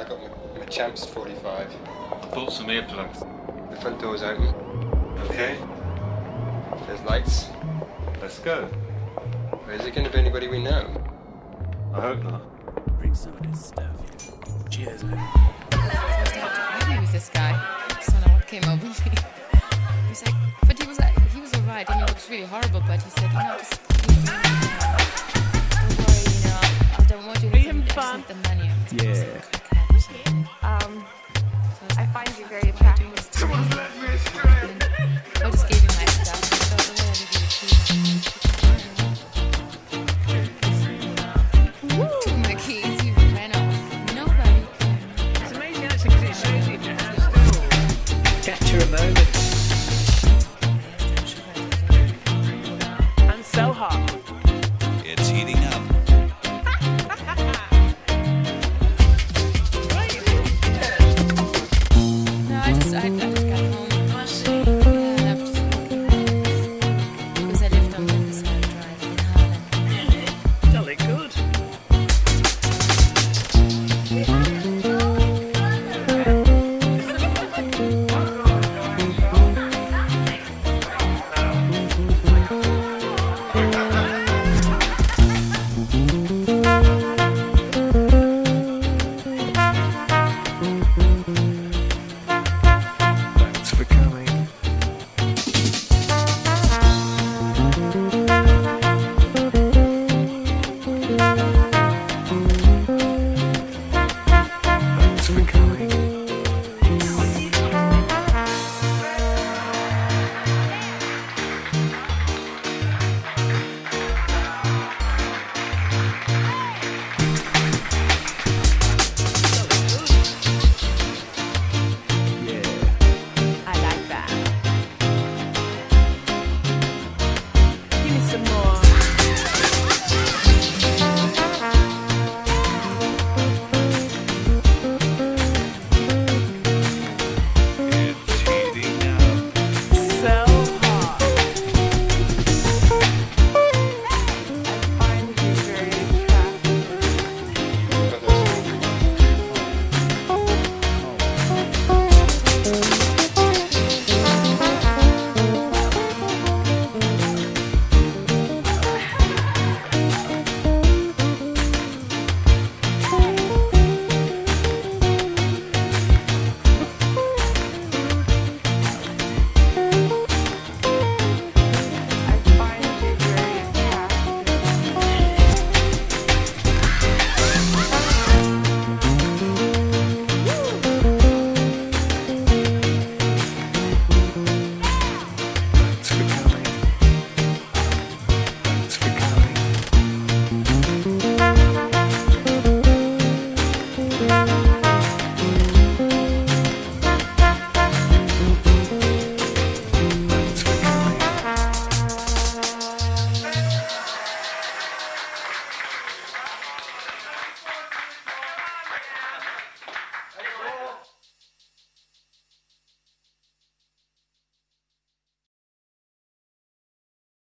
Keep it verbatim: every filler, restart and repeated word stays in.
got my, my Champs forty-five. Bought some earplugs. The front door's open. Okay, There's lights. let's go. Is it going to be anybody we know? I hope not. Bring some of this stuff. Cheers, man. Maybe was this guy. I don't know what came over me. He was like, but he was like, he was alright. I mean, it looks really horrible, but he said, you know, just you know, don't worry, you know, I don't want you to. Are you having I just fun? need the money. Yeah. Um, I find you very attractive. I just gave him my stuff. So the way I did it, took my keys, he ran off. Nobody. It's amazing actually because it shows you to have still. Capture a moment. And so hot.